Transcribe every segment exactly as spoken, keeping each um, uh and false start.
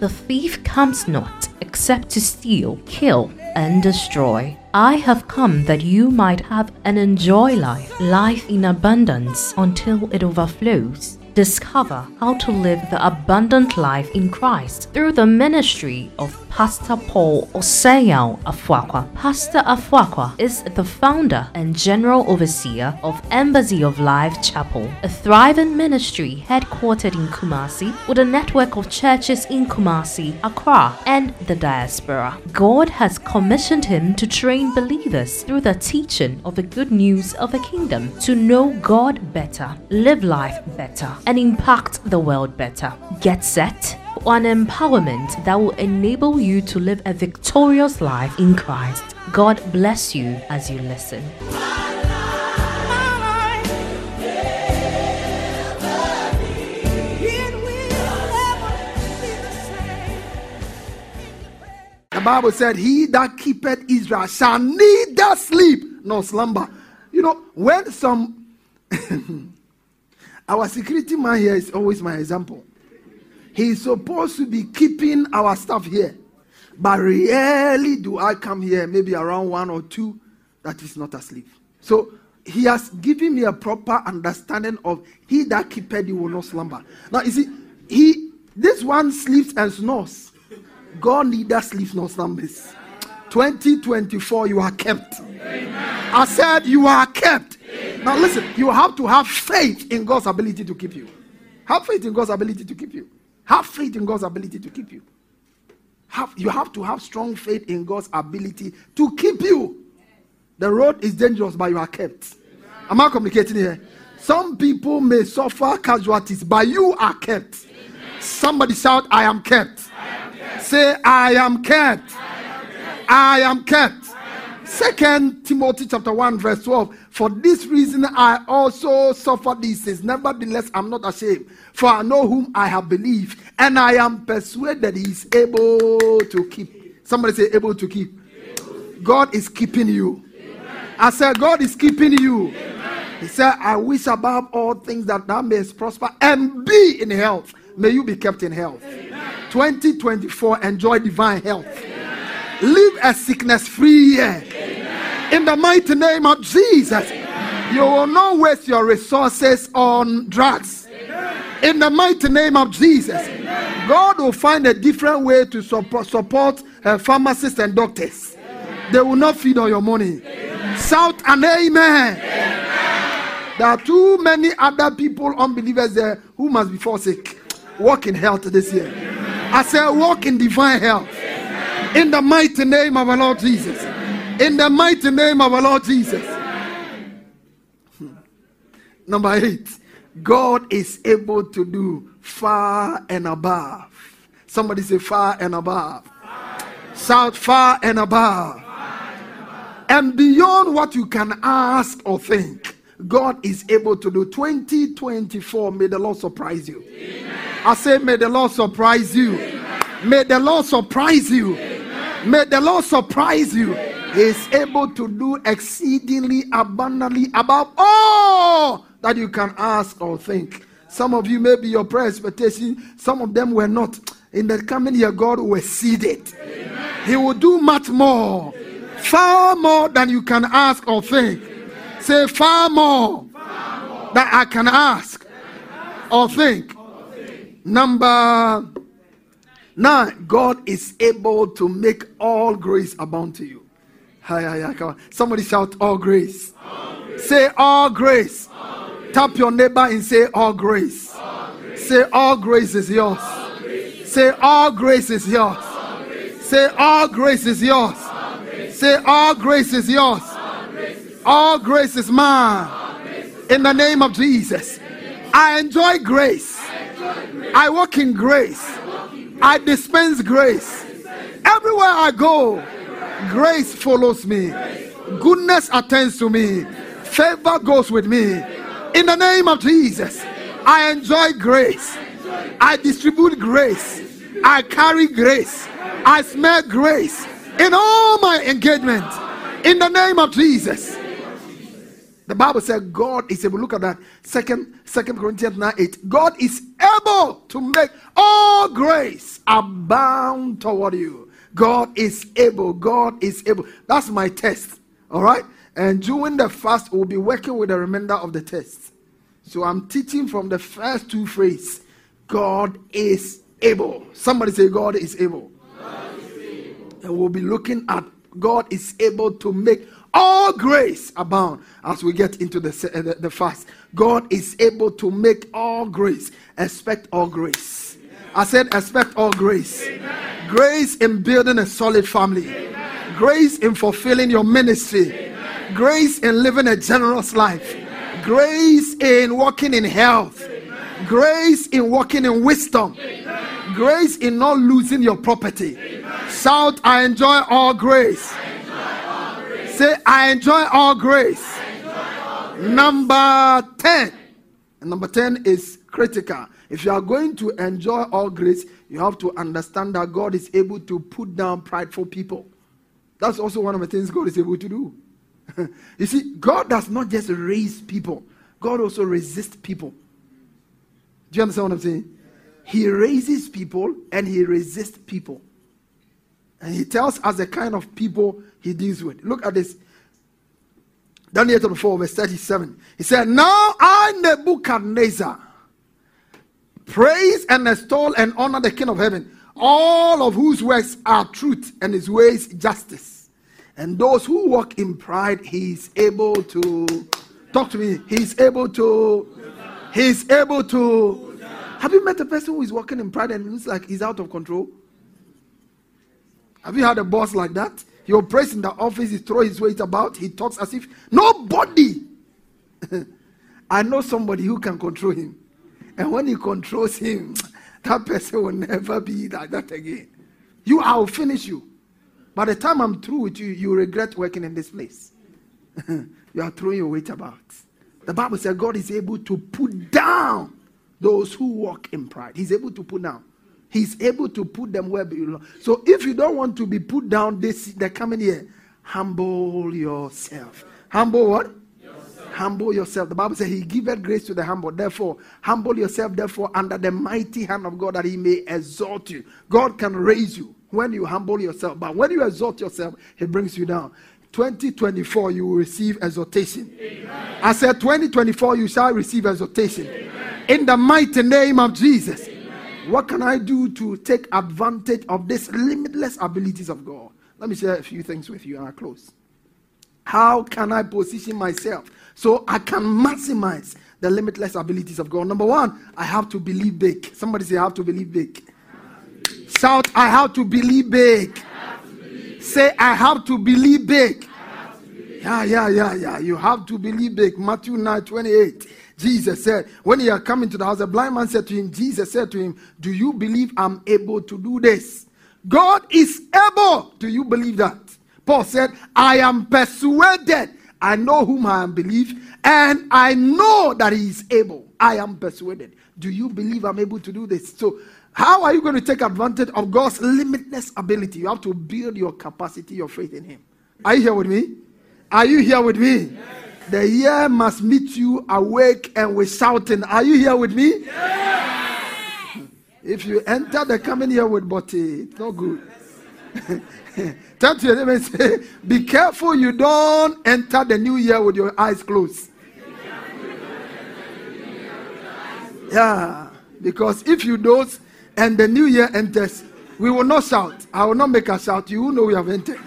The thief comes not, except to steal, kill, and destroy. I have come that you might have and enjoy life, life in abundance until it overflows. Discover how to live the abundant life in Christ through the ministry of Pastor Paul Oseiao Afuaqua. Pastor Afuaqua is the founder and general overseer of Embassy of Life Chapel, a thriving ministry headquartered in Kumasi with a network of churches in Kumasi, Accra, and the diaspora. God has commissioned him to train believers through the teaching of the good news of the kingdom to know God better, live life better, and impact the world better. Get set for an empowerment that will enable you to live a victorious life in Christ. God bless you as you listen. The Bible said, he that keepeth Israel shall neither sleep nor slumber. You know, when some... Our security man here is always my example. He is supposed to be keeping our stuff here. But rarely do I come here, maybe around one or two, that is not asleep. So he has given me a proper understanding of he that keepeth you will not slumber. Now you see, he this one sleeps and snores. God neither sleeps nor slumbers. twenty twenty-four, you are kept. Amen. I said you are kept. Amen. Now listen, you have to have faith in God's ability to keep you. Have faith in God's ability to keep you. Have faith in God's ability to keep you. Have, you have to have strong faith in God's ability to keep you. The road is dangerous, but you are kept. Amen. Am I communicating here? Some people may suffer casualties, but you are kept. Amen. Somebody shout, I am kept. I am kept. Say, I am kept. I am kept. Second Timothy chapter one verse twelve. For this reason I also suffer these things. Nevertheless, I'm not ashamed. For I know whom I have believed, and I am persuaded he is able to keep. Somebody say able to keep. God is keeping you. Amen. I said God is keeping you. Amen. He said, I wish above all things that thou mayest prosper and be in health. May you be kept in health. Amen. twenty twenty-four, enjoy divine health. Amen. Live a sickness-free year. Amen. In the mighty name of Jesus. Amen. You will not waste your resources on drugs. Amen. In the mighty name of Jesus. Amen. God will find a different way to support, support uh, pharmacists and doctors. Amen. They will not feed on your money. Amen. Shout an amen. Amen. There are too many other people, unbelievers there, who must be fall sick. Walk in health this year. Amen. I say walk in divine health. In the mighty name of our Lord Jesus. In the mighty name of our Lord Jesus. Number eight. God is able to do far and above. Somebody say far and above. Shout far and above. And beyond what you can ask or think, God is able to do. twenty twenty-four, may the Lord surprise you. Amen. I say may the Lord surprise you. Amen. May the Lord surprise you. Amen. May the Lord surprise you. He is able to do exceedingly abundantly above all that you can ask or think. Some of you, maybe your prayer expectation, some of them were not. In the coming year, God will exceed it. Amen. He will do much more. Amen. Far more than you can ask or think. Amen. Say far more, far more than I can ask or think. Or think. Number Now, God is able to make all grace abound to you. Hi, hi, hi, come on. Somebody shout, all grace. All grace. Say, all grace. All grace. Tap your neighbor and say, all grace. All grace. Say, all grace is yours. All grace. Say, all grace is yours. All grace. Say, all grace is yours. All grace. Say, all grace is yours. All grace is, all grace is mine. All grace is in the name of Jesus. I enjoy grace. I, enjoy grace. I walk in grace. I dispense grace. Everywhere I go, grace follows me. Goodness attends to me. Favor goes with me. In the name of Jesus, I enjoy grace. I distribute grace. I carry grace. I smell grace in all my engagement. In the name of Jesus. The Bible said God is able. Look at that. Second, Second Corinthians nine eight. God is able to make all grace abound toward you. God is able. God is able. That's my test. All right? And during the fast, we'll be working with the remainder of the test. So I'm teaching from the first two phrases. God is able. Somebody say, God is able. God is able. And we'll be looking at God is able to make all grace abound as we get into the, the, the fast. God is able to make all grace. Expect all grace. Amen. I said expect all grace. Amen. Grace in building a solid family. Amen. Grace in fulfilling your ministry. Amen. Grace in living a generous life. Amen. Grace in walking in health. Amen. Grace in walking in wisdom. Amen. Grace in not losing your property. Amen. Shout, I enjoy all grace. I enjoy all grace. Say, I enjoy all grace. I enjoy all grace. Number ten. And number ten is critical. If you are going to enjoy all grace, you have to understand that God is able to put down prideful people. That's also one of the things God is able to do. You see, God does not just raise people. God also resists people. Do you understand what I'm saying? He raises people and he resists people. And he tells us the kind of people he deals with. Look at this. Daniel chapter four, verse thirty-seven. He said, now I, Nebuchadnezzar, praise and extol and honor the King of heaven, all of whose works are truth and his ways justice. And those who walk in pride, he is able to, talk to me, he is able to, he is able to. Have you met a person who is walking in pride and looks like he's out of control? Have you had a boss like that? He operates in the office, he throws his weight about, he talks as if nobody. I know somebody who can control him. And when he controls him, that person will never be like that again. You, I will finish you. By the time I'm through with you, you regret working in this place. You are throwing your weight about. The Bible says God is able to put down those who walk in pride. He's able to put down. He's able to put them where they belong. So if you don't want to be put down this the coming year, humble yourself. Humble what? Yourself. Humble yourself. The Bible says he giveth grace to the humble. Therefore, humble yourself, therefore, under the mighty hand of God, that he may exalt you. God can raise you when you humble yourself. But when you exalt yourself, he brings you down. twenty twenty-four, you will receive exaltation. Amen. I said twenty twenty-four, you shall receive exaltation. Amen. In the mighty name of Jesus. Amen. What can I do to take advantage of these limitless abilities of God? Let me share a few things with you and I close. How can I position myself so I can maximize the limitless abilities of God? Number one, I have to believe big. Somebody say, I have to believe big. Shout, I have to believe big. Have to believe Say, I have to believe big. Have to believe yeah, yeah, yeah, yeah. You have to believe big. Matthew nine twenty-eight. Jesus said, when he had come into the house, the blind man said to him, Jesus said to him, do you believe I'm able to do this? God is able. Do you believe that? Paul said, I am persuaded. I know whom I am believe, and I know that he is able. I am persuaded. Do you believe I'm able to do this? So, how are you going to take advantage of God's limitless ability? You have to build your capacity, your faith in him. Are you here with me? Are you here with me? Yes. The year must meet you awake and with shouting. Are you here with me? Yes. If you enter the coming year with body, it's not good. Turn to your neighbor and say, be careful you don't enter the new year with your eyes closed. Yeah, because if you don't, and the new year enters, we will not shout. I will not make a shout. You will know we have entered.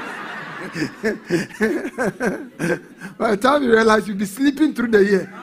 By the time you realize, you'll be sleeping through the year.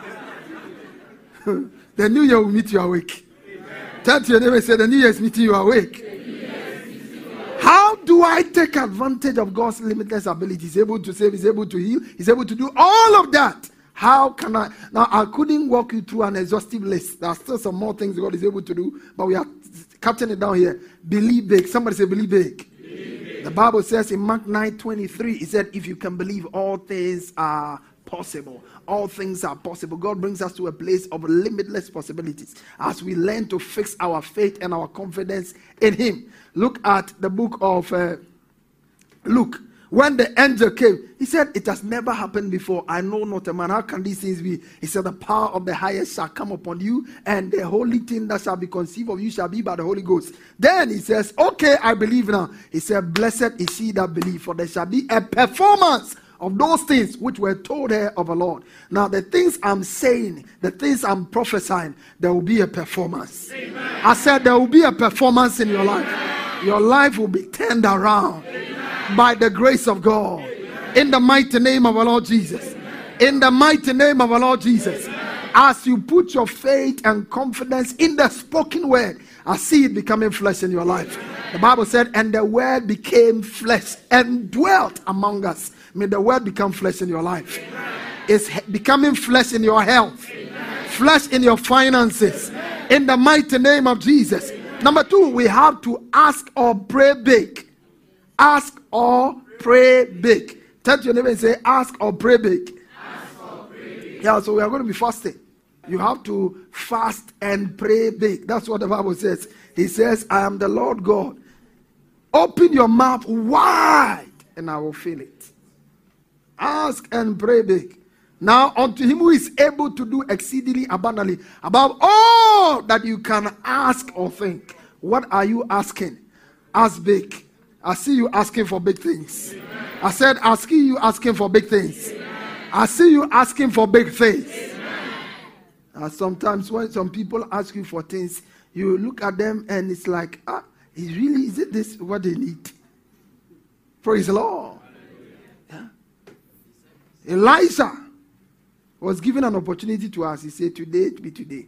The new year will meet you awake. Turn to your neighbor and say, the new year is meeting you awake. How do I take advantage of God's limitless ability? He's able to save, he's able to heal, he's able to do all of that. How can I? Now, I couldn't walk you through an exhaustive list. There are still some more things God is able to do, but we are capturing it down here. Believe big. Somebody say, believe big. Believe big. The Bible says in Mark nine twenty-three, it said, if you can believe, all things are possible. All things are possible. God brings us to a place of limitless possibilities as we learn to fix our faith and our confidence in him. Look at the book of uh, Luke. When the angel came, he said, it has never happened before. I know not a man. How can these things be? He said, the power of the highest shall come upon you, and the holy thing that shall be conceived of you shall be by the Holy Ghost. Then he says, okay, I believe now. He said, blessed is he that believes, for there shall be a performance of those things which were told her of the Lord. Now the things I'm saying, the things I'm prophesying, there will be a performance. Amen. I said there will be a performance in your life. Amen. Your life will be turned around. Amen. By the grace of God. Amen. In the mighty name of our Lord Jesus. Amen. In the mighty name of our Lord Jesus. Amen. As you put your faith and confidence in the spoken word, I see it becoming flesh in your life. Amen. The Bible said, and the word became flesh and dwelt among us. May the word become flesh in your life. Amen. It's becoming flesh in your health. Amen. Flesh in your finances. Amen. In the mighty name of Jesus. Amen. Number two, we have to ask or pray big. Ask or pray big. Tell your neighbor and say, ask or pray big. Ask or pray big. Yeah, so we are going to be fasting. You have to fast and pray big. That's what the Bible says. He says, I am the Lord God. Open your mouth wide and I will fill it. Ask and pray big. Now unto him who is able to do exceedingly abundantly above all that you can ask or think. What are you asking? Ask big. I see you asking for big things. Amen. I said, I see you asking for big things. Amen. I see you asking for big things. Uh, sometimes when some people ask you for things, you look at them and it's like, ah, is really, is it this what they need? Praise the Lord. Yeah. Elijah was given an opportunity to ask. He said, today it be today.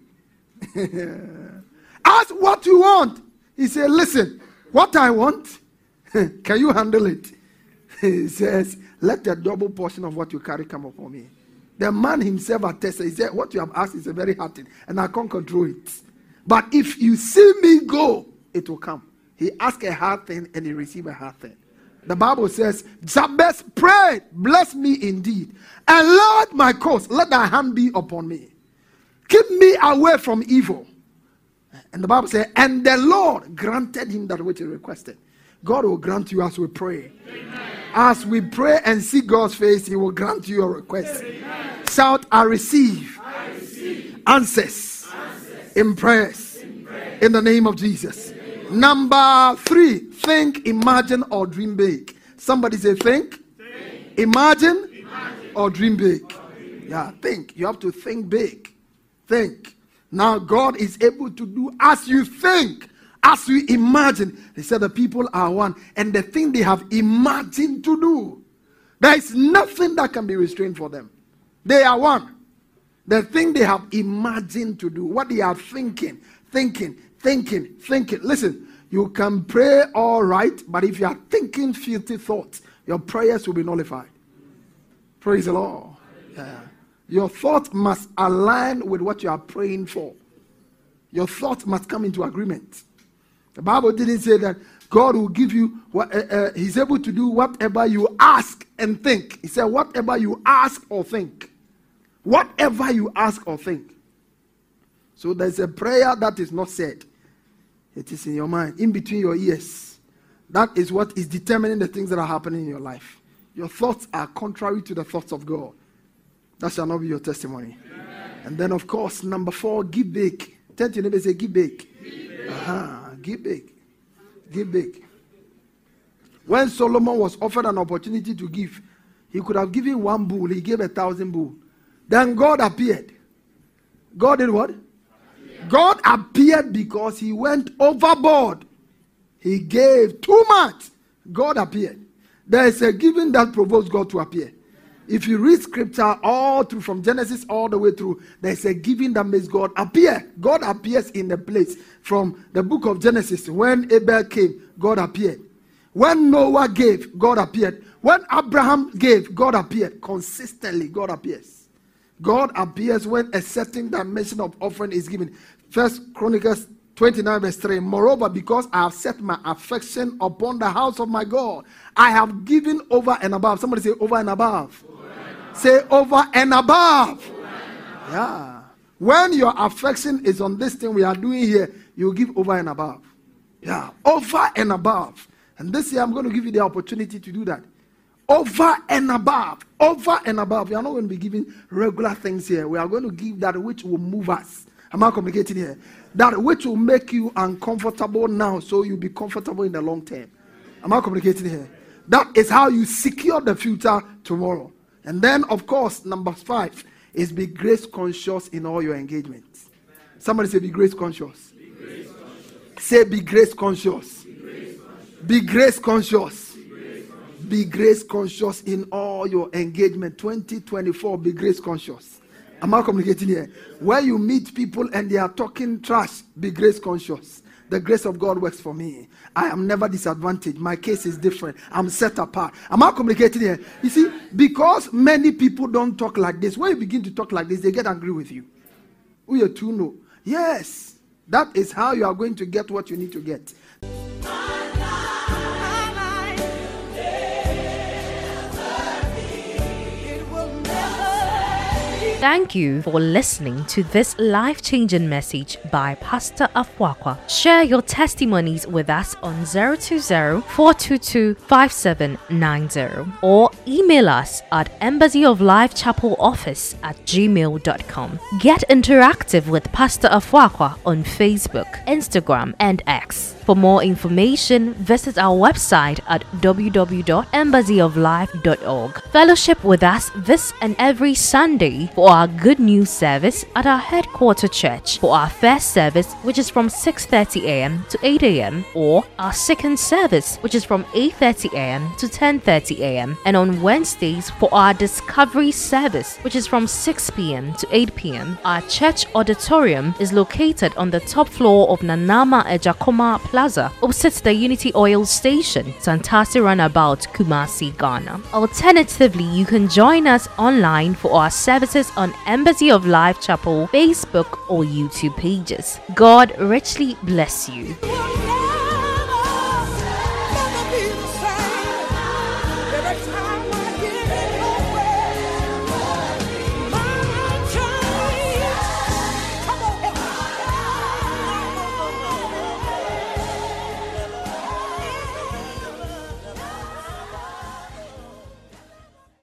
Ask what you want. He said, listen, what I want, can you handle it? He says, let the double portion of what you carry come upon me. The man himself attested. He said, what you have asked is a very hard thing, and I can't control it. But if you see me go, it will come. He asked a hard thing, and he received a hard thing. The Bible says, Jabez prayed, bless me indeed. And Lord, my cause, let thy hand be upon me. Keep me away from evil. And the Bible says, and the Lord granted him that which he requested. God will grant you as we pray. Amen. As we pray and seek God's face, he will grant you your request. Amen. Shout, I receive, I receive answers, answers in prayers in, prayers. In the name of Jesus. Amen. Number three, think, imagine, or dream big. Somebody say think, think. Imagine, imagine, or dream big. Or dream big. Yeah, think. You have to think big. Think. Now God is able to do as you think. As we imagine. They said the people are one. And the thing they have imagined to do, there is nothing that can be restrained for them. They are one. The thing they have imagined to do, what they are thinking, thinking, thinking, thinking. Listen, you can pray all right, but if you are thinking filthy thoughts, your prayers will be nullified. Praise the Lord. Yeah. Your thought must align with what you are praying for. Your thought must come into agreement. The Bible didn't say that God will give you what uh, uh, he's able to do whatever you ask and think. He said whatever you ask or think. Whatever you ask or think. So there's a prayer that is not said. It is in your mind, in between your ears. That is what is determining the things that are happening in your life. Your thoughts are contrary to the thoughts of God. That shall not be your testimony. Amen. And then of course, number four, give big. Tell your neighbor, say give big. Give big. Uh-huh. Give big. Give big. When Solomon was offered an opportunity to give, he could have given one bull. He gave a thousand bull. Then God appeared. God did what? Appeared. God appeared because he went overboard. He gave too much. God appeared. There is a giving that provokes God to appear. If you read scripture all through, from Genesis all the way through, there's a giving that makes God appear. God appears in the place. From the book of Genesis, when Abel came, God appeared. When Noah gave, God appeared. When Abraham gave, God appeared. Consistently, God appears. God appears when a certain dimension of offering is given. First Chronicles twenty-nine verse three. Moreover, because I have set my affection upon the house of my God, I have given over and above. Somebody say over and above. Over and above. Say over and above. Over and above. Yeah. When your affection is on this thing we are doing here, you give over and above. Yeah. Over and above. And this year I'm going to give you the opportunity to do that. over and above, over and above. We are not going to be giving regular things here. We are going to give that which will move us. Am I communicating here? That which will make you uncomfortable now, so you'll be comfortable in the long term. Am I communicating here? That is how you secure the future tomorrow. And then, of course, number five is be grace conscious in all your engagements. Somebody say, be grace conscious. Be grace conscious. Say, be grace conscious. Be grace conscious. Be grace conscious. Be grace conscious in all your engagement. twenty twenty-four, be grace conscious. Am I communicating here? When you meet people and they are talking trash, be grace conscious. The grace of God works for me. I am never disadvantaged. My case is different. I'm set apart. Am I communicating here? You see, because many people don't talk like this, when you begin to talk like this, they get angry with you. We are too no. Yes, that is how you are going to get what you need to get. Thank you for listening to this life-changing message by Pastor Afwakwa. Share your testimonies with us on zero two zero, four two two, five seven nine zero or email us at embassy of life chapel office at gmail dot com. Get interactive with Pastor Afwakwa on Facebook, Instagram, and X. For more information, visit our website at w w w dot embassy of life dot org. Fellowship with us this and every Sunday for our Good News service at our headquarter church, for our first service, which is from six thirty a m to eight a m, or our second service, which is from eight thirty a m to ten thirty a m, and on Wednesdays for our Discovery service, which is from six p m to eight p m. Our church auditorium is located on the top floor of Nanama Ejakoma Plaza, opposite the Unity Oil Station, Santasi Runabout, Kumasi, Ghana. Alternatively, you can join us online for our services on Embassy of Life Chapel Facebook or YouTube pages. God richly bless you.